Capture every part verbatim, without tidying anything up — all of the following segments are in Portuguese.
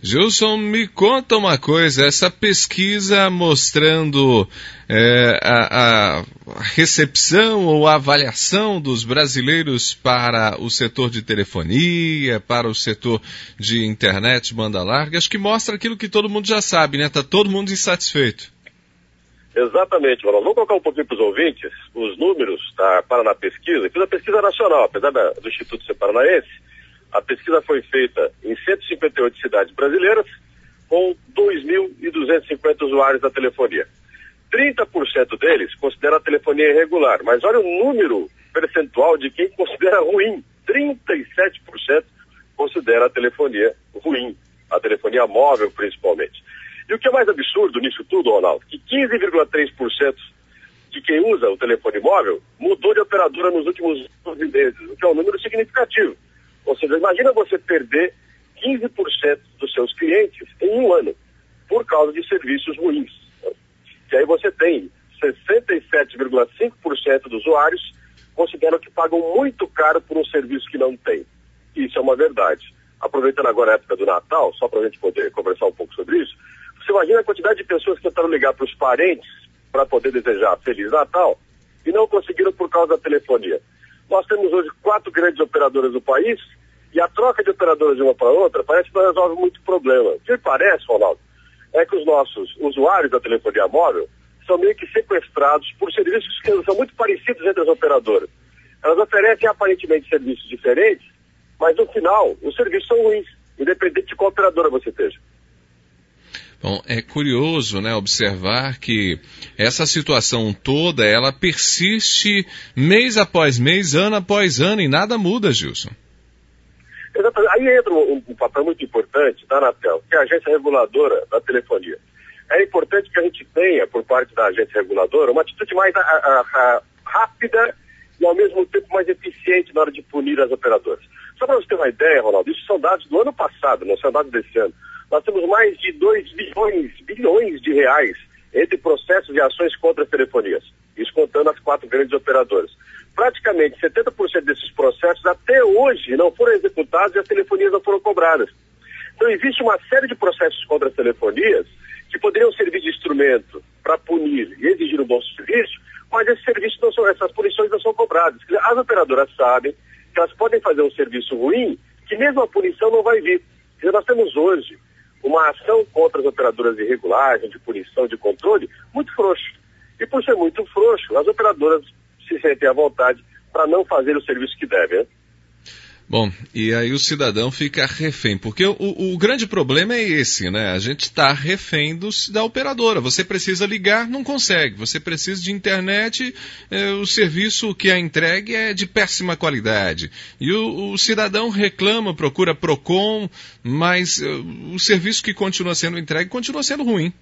Gilson, me conta uma coisa, essa pesquisa mostrando é, a, a recepção ou a avaliação dos brasileiros para o setor de telefonia, para o setor de internet, banda larga, acho que mostra aquilo que todo mundo já sabe, né? Está todo mundo insatisfeito. Exatamente, Ronaldo. Vamos colocar um pouquinho para os ouvintes os números da Paraná Pesquisa, que é uma pesquisa nacional, apesar da, do Instituto Ser Paranaense. A pesquisa foi feita em cento e cinquenta e oito cidades brasileiras, com dois mil e duzentos e cinquenta usuários da telefonia. trinta por cento deles considera a telefonia irregular, mas olha o número percentual de quem considera ruim. trinta e sete por cento considera a telefonia ruim, a telefonia móvel principalmente. E o que é mais absurdo nisso tudo, Ronaldo, que quinze vírgula três por cento de quem usa o telefone móvel mudou de operadora nos últimos doze meses, o que é um número significativo. Ou seja, imagina você perder quinze por cento dos seus clientes em um ano, por causa de serviços ruins. E aí você tem sessenta e sete vírgula cinco por cento dos usuários consideram que pagam muito caro por um serviço que não tem. Isso é uma verdade. Aproveitando agora a época do Natal, só para a gente poder conversar um pouco sobre isso, você imagina a quantidade de pessoas que tentaram ligar para os parentes para poder desejar Feliz Natal e não conseguiram por causa da telefonia. Nós temos hoje quatro grandes operadoras do país e a troca de operadoras de uma para outra parece que não resolve muito problema. O que parece, Ronaldo, é que os nossos usuários da telefonia móvel são meio que sequestrados por serviços que são muito parecidos entre as operadoras. Elas oferecem aparentemente serviços diferentes, mas no final os serviços são ruins, independente de qual operadora você esteja. Bom, é curioso, né, observar que essa situação toda, ela persiste mês após mês, ano após ano, e nada muda, Gilson. Exatamente. Aí entra um, um papel muito importante da Anatel, que é a agência reguladora da telefonia. É importante que a gente tenha, por parte da agência reguladora, uma atitude mais a, a, a, rápida e, ao mesmo tempo, mais eficiente na hora de punir as operadoras. Só para você ter uma ideia, Ronaldo, isso são dados do ano passado, não são dados desse ano. Nós temos mais de dois bilhões, bilhões de reais entre processos e ações contra as telefonias. Isso contando as quatro grandes operadoras. Praticamente setenta por cento desses processos até hoje não foram executados e as telefonias não foram cobradas. Então existe uma série de processos contra as telefonias que poderiam servir de instrumento para punir e exigir um bom serviço, mas esses serviços não são, essas punições não são cobradas. As operadoras sabem que elas podem fazer um serviço ruim, que mesmo a punição não vai vir. Então, nós temos hoje uma ação contra as operadoras de regulagem, de punição, de controle, muito frouxo. E por ser muito frouxo, as operadoras se sentem à vontade para não fazer o serviço que devem, né? Bom, e aí o cidadão fica refém, porque o, o grande problema é esse, né? A gente está refém do, da operadora. Você precisa ligar, não consegue. Você precisa de internet, eh, o serviço que é entregue é de péssima qualidade. E o, o cidadão reclama, procura Procon, mas uh, o serviço que continua sendo entregue continua sendo ruim.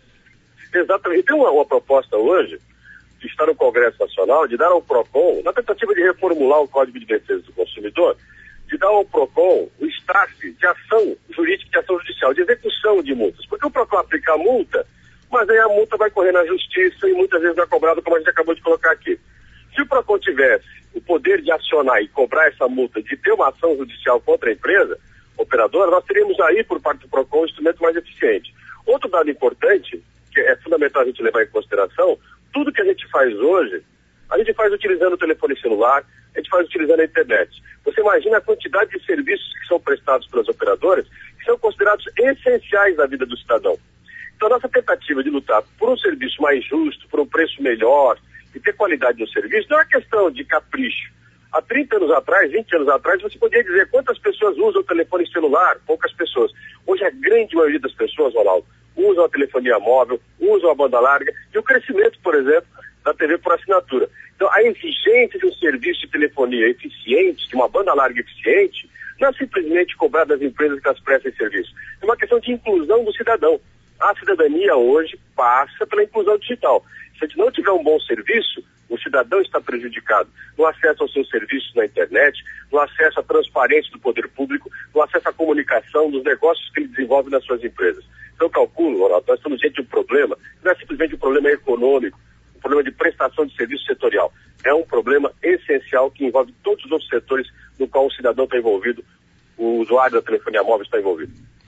Exatamente. Tem uma, uma proposta hoje, que está no Congresso Nacional, de dar ao Procon, na tentativa de reformular o Código de Defesa do Consumidor, de dar ao Procon o staff de ação jurídica, de ação judicial, de execução de multas. Porque o Procon aplica a multa, mas aí a multa vai correr na justiça e muitas vezes não é cobrada, como a gente acabou de colocar aqui. Se o Procon tivesse o poder de acionar e cobrar essa multa, de ter uma ação judicial contra a empresa operadora, nós teríamos aí, por parte do Procon, um instrumento mais eficiente. Outro dado importante, que é fundamental a gente levar em consideração, tudo que a gente faz hoje, a gente faz utilizando o telefone celular, a gente faz utilizando a internet. Você imagina a quantidade de serviços que são prestados pelas operadoras, que são considerados essenciais na vida do cidadão. Então, a nossa tentativa de lutar por um serviço mais justo, por um preço melhor e ter qualidade no serviço, não é uma questão de capricho. Há trinta anos atrás, vinte anos atrás, você podia dizer quantas pessoas usam o telefone celular, poucas pessoas. Hoje, a grande maioria das pessoas, Ronaldo, usam a telefonia móvel, usam a banda larga, e o crescimento, por exemplo, da T V por assinatura. Então, a exigência de um serviço de telefonia eficiente, de uma banda larga eficiente, não é simplesmente cobrar das empresas que as prestem serviço. É uma questão de inclusão do cidadão. A cidadania hoje passa pela inclusão digital. Se a gente não tiver um bom serviço, o cidadão está prejudicado no acesso aos seus serviços na internet, no acesso à transparência do poder público, no acesso à comunicação, dos negócios que ele desenvolve nas suas empresas. Então, eu calculo, Ronaldo, nós estamos diante de um problema, não é simplesmente um problema econômico, um problema de prestação de serviço setorial. É um problema essencial que envolve todos os outros setores no qual o cidadão está envolvido, o usuário da telefonia móvel está envolvido.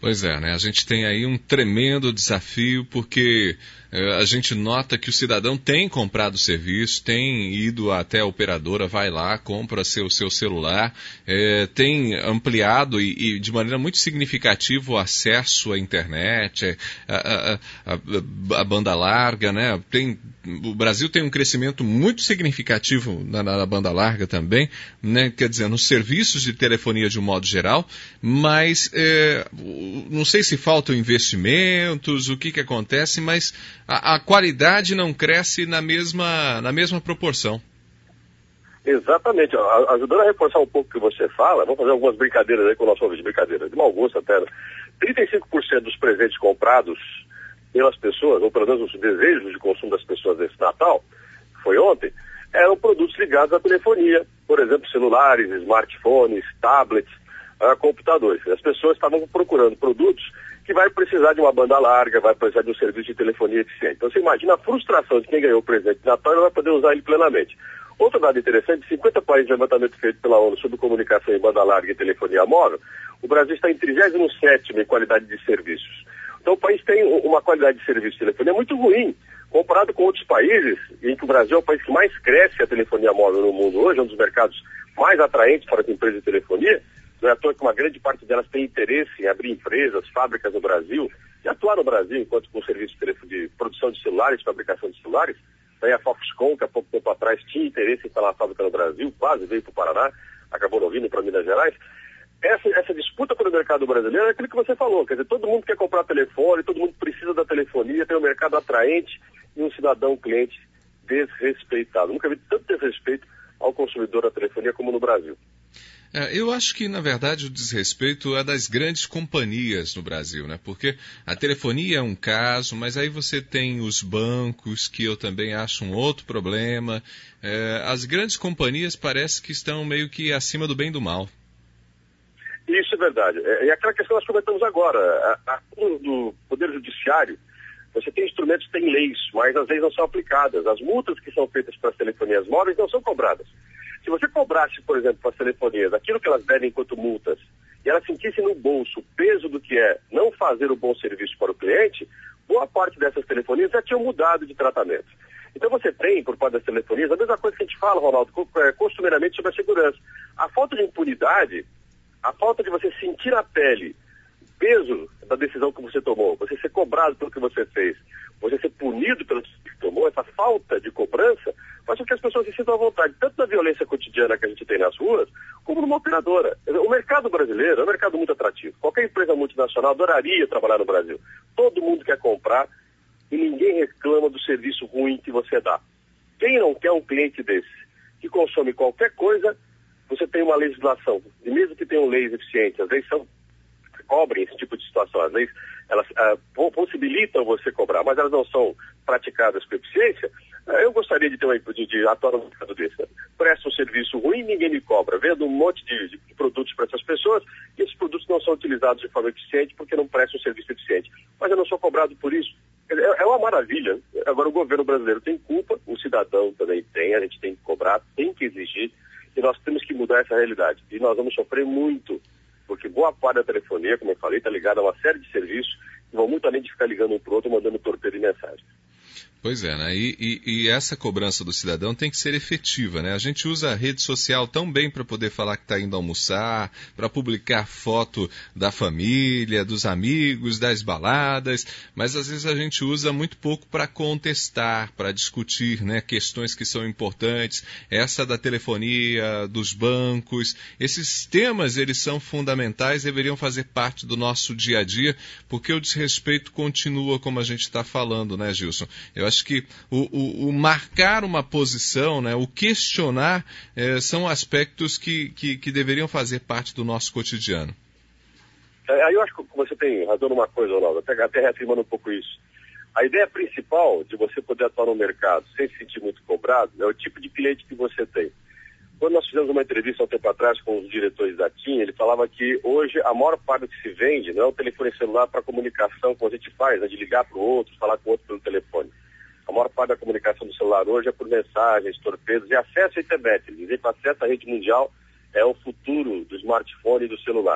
Pois é, né? A gente tem aí um tremendo desafio, porque eh, a gente nota que o cidadão tem comprado o serviço, tem ido até a operadora, vai lá, compra seu, seu celular, eh, tem ampliado e, e de maneira muito significativa o acesso à internet, a, a, a, a banda larga, né? Tem, o Brasil tem um crescimento muito significativo na, na banda larga também, né? Quer dizer, nos serviços de telefonia de um modo geral, mas eh, não sei se faltam investimentos, o que que acontece, mas a, a qualidade não cresce na mesma, na mesma proporção. Exatamente. Ajudando a reforçar um pouco o que você fala, vamos fazer algumas brincadeiras aí com o nosso ouvinte, brincadeira, de mau gosto até. trinta e cinco por cento dos presentes comprados pelas pessoas, ou pelo menos os desejos de consumo das pessoas nesse Natal, que foi ontem, eram produtos ligados à telefonia, por exemplo, celulares, smartphones, tablets, uh, computadores. As pessoas estavam procurando produtos que vai precisar de uma banda larga, vai precisar de um serviço de telefonia eficiente. Então você imagina a frustração de quem ganhou o presente de Natal e não vai poder usar ele plenamente. Outro dado interessante, cinquenta países de levantamento feito pela ONU sobre comunicação em banda larga e telefonia móvel, o Brasil está em trigésimo sétimo em qualidade de serviços. Então o país tem uma qualidade de serviço de telefonia muito ruim, comparado com outros países, em que o Brasil é o país que mais cresce a telefonia móvel no mundo hoje, é um dos mercados mais atraentes para as empresas de telefonia. Não é à toa que uma grande parte delas tem interesse em abrir empresas, fábricas no Brasil, e atuar no Brasil enquanto com serviço de, de produção de celulares, fabricação de celulares. Daí a Foxconn, que há pouco tempo atrás tinha interesse em instalar a fábrica no Brasil, quase veio para o Paraná, acabou não vindo para Minas Gerais. Essa, essa disputa pelo mercado brasileiro é aquilo que você falou, quer dizer, todo mundo quer comprar telefone, todo mundo precisa da telefonia, tem um mercado atraente e um cidadão cliente desrespeitado. Nunca vi tanto desrespeito ao consumidor da telefonia como no Brasil. É, eu acho que, na verdade, o desrespeito é das grandes companhias no Brasil, né? Porque a telefonia é um caso, mas aí você tem os bancos, que eu também acho um outro problema. É, as grandes companhias parece que estão meio que acima do bem e do mal. Isso é verdade. É, e aquela questão que nós comentamos agora, a, a, do Poder Judiciário, você tem instrumentos, tem leis, mas as leis não são aplicadas. As multas que são feitas para as telefonias móveis não são cobradas. Se você cobrasse, por exemplo, para as telefonias aquilo que elas devem enquanto multas, e elas sentissem no bolso o peso do que é não fazer o bom serviço para o cliente, boa parte dessas telefonias já tinham mudado de tratamento. Então você tem, por parte das telefonias, a mesma coisa que a gente fala, Ronaldo, costumeiramente sobre a segurança. A falta de impunidade, a falta de você sentir na pele o peso da decisão que você tomou, você ser cobrado pelo que você fez, você ser punido pelo que você tomou, essa falta de cobrança, faz com que as pessoas se sintam à vontade, tanto na violência cotidiana que a gente tem nas ruas, como numa operadora. O mercado brasileiro é um mercado muito atrativo. Qualquer empresa multinacional adoraria trabalhar no Brasil. Todo mundo quer comprar e ninguém reclama do serviço ruim que você dá. Quem não quer um cliente desse, que consome qualquer coisa, você tem uma legislação. E mesmo que tenham leis eficientes, as leis são, cobrem esse tipo de situação. As leis, elas ah, possibilitam você cobrar, mas elas não são praticadas com eficiência. Ah, eu gostaria de ter uma de, de atuar no mercado desse. Né? Presta um serviço ruim, ninguém me cobra. Vendo um monte de, de produtos para essas pessoas, e esses produtos não são utilizados de forma eficiente porque não prestam um serviço eficiente. Mas eu não sou cobrado por isso. É, é uma maravilha. Agora o governo brasileiro tem culpa, o cidadão também tem, a gente tem que cobrar, tem que exigir, e nós temos que mudar essa realidade. E nós vamos sofrer muito, porque boa parte da telefonia, como eu falei, está ligada a uma série de serviços que vão muito além de ficar ligando um para o outro, mandando torpedo e mensagem. Pois é, né? E, e, e essa cobrança do cidadão tem que ser efetiva, né? A gente usa a rede social tão bem para poder falar que está indo almoçar, para publicar foto da família, dos amigos, das baladas, mas às vezes a gente usa muito pouco para contestar, para discutir, né, questões que são importantes, essa da telefonia, dos bancos. Esses temas, eles são fundamentais, deveriam fazer parte do nosso dia a dia, porque o desrespeito continua como a gente está falando, né, Gilson? Eu acho que o, o, o marcar uma posição, né, o questionar, eh, são aspectos que, que, que deveriam fazer parte do nosso cotidiano. É, aí eu acho que você tem razão numa coisa, Ronaldo, até, até reafirmando um pouco isso. A ideia principal de você poder atuar no mercado sem se sentir muito cobrado é o tipo de cliente que você tem. Quando nós fizemos uma entrevista há um tempo atrás com os diretores da TIM, ele falava que hoje a maior parte do que se vende não é o telefone celular para comunicação, como a gente faz, né, de ligar para o outro, falar com o outro pelo telefone. A maior parte da comunicação do celular hoje é por mensagens, torpedos e acesso à internet. Ele dizia que o acesso à rede mundial é o futuro do smartphone e do celular.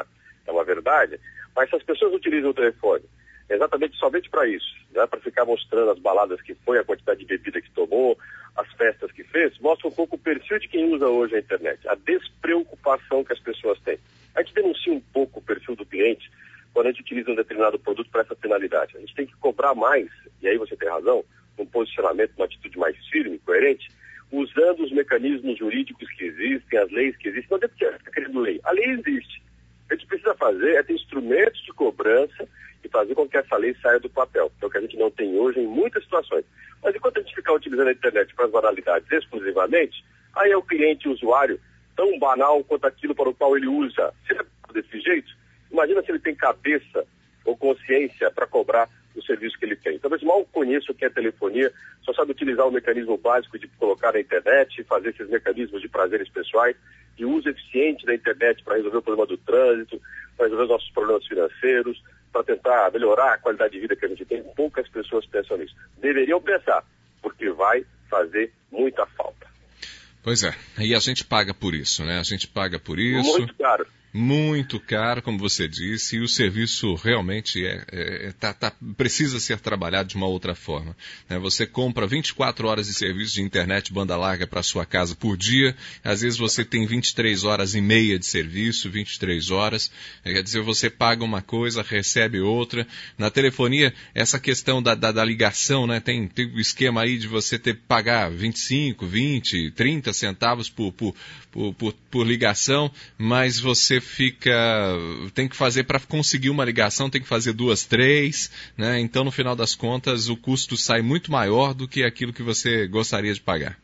é uma verdade, mas se as pessoas utilizam o telefone exatamente somente para isso, né, para ficar mostrando as baladas que foi, a quantidade de bebida que tomou, as festas que fez, mostra um pouco o perfil de quem usa hoje a internet, a despreocupação que as pessoas têm. A gente denuncia um pouco o perfil do cliente quando a gente utiliza um determinado produto para essa finalidade. A gente tem que cobrar mais, e aí você tem razão, um posicionamento, uma atitude mais firme, coerente, usando os mecanismos jurídicos que existem, as leis que existem. Não tem que ficar querendo lei. A lei existe. O que a gente precisa fazer é ter instrumentos de cobrança e fazer com que essa lei saia do papel, que é o que a gente não tem hoje em muitas situações. Mas enquanto a gente ficar utilizando a internet para as banalidades exclusivamente, aí é o cliente, o usuário, tão banal quanto aquilo para o qual ele usa. Se ele é desse jeito, imagina se ele tem cabeça ou consciência para cobrar o serviço que ele tem. Talvez mal conheça o que é telefonia, só sabe utilizar o mecanismo básico de colocar na internet, fazer esses mecanismos de prazeres pessoais, e uso eficiente da internet para resolver o problema do trânsito, para resolver os nossos problemas financeiros, para tentar melhorar a qualidade de vida que a gente tem. Poucas pessoas pensam nisso. Deveriam pensar, porque vai fazer muita falta. Pois é, e a gente paga por isso, né? A gente paga por isso. Muito caro. Muito caro, como você disse, e o serviço realmente é, é, tá, tá, precisa ser trabalhado de uma outra forma. Né? Você compra vinte e quatro horas de serviço de internet banda larga para sua casa por dia, às vezes você tem vinte e três horas e meia de serviço, vinte e três horas, quer dizer, você paga uma coisa, recebe outra. Na telefonia, essa questão da, da, da ligação, né? tem, tem o esquema aí de você ter que pagar vinte e cinco, vinte, trinta centavos por, por, por, por, por ligação, mas você fica, tem que fazer para conseguir uma ligação, tem que fazer duas, três, né? Então no final das contas o custo sai muito maior do que aquilo que você gostaria de pagar.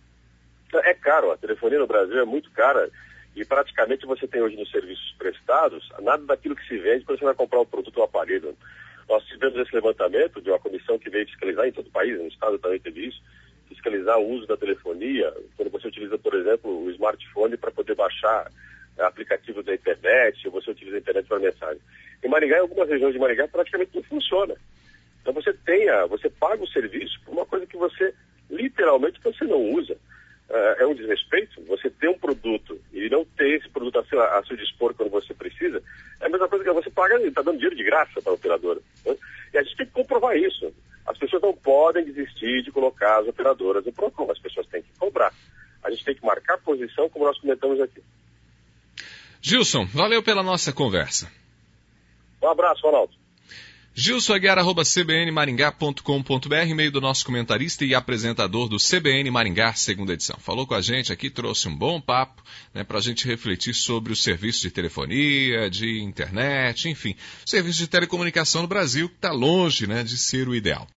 É caro, a telefonia no Brasil é muito cara e praticamente você tem hoje nos serviços prestados nada daquilo que se vende quando você vai comprar um produto ou um aparelho. Nós tivemos esse levantamento de uma comissão que veio fiscalizar em todo o país, no estado também teve isso, fiscalizar o uso da telefonia, quando você utiliza, por exemplo, o smartphone para poder baixar aplicativos da internet, ou você utiliza a internet para mensagem. Em Maringá, em algumas regiões de Maringá, praticamente não funciona. Então você tenha, você paga o serviço por uma coisa que você, literalmente, você não usa. Uh, é um desrespeito. Você ter um produto e não ter esse produto a seu, a seu dispor quando você precisa, é a mesma coisa que você paga, está dando dinheiro de graça para a operadora. Né? E a gente tem que comprovar isso. As pessoas não podem desistir de colocar as operadoras no PROCON. As pessoas têm que cobrar. A gente tem que marcar posição, como nós comentamos aqui. Gilson, valeu pela nossa conversa. Um abraço, Ronaldo. Gilson Aguiar, arroba c b n maringá ponto com ponto b r, meio do nosso comentarista e apresentador do C B N Maringá, segunda edição. Falou com a gente aqui, trouxe um bom papo, né, para a gente refletir sobre o serviço de telefonia, de internet, enfim, serviço de telecomunicação no Brasil que está longe, né, de ser o ideal.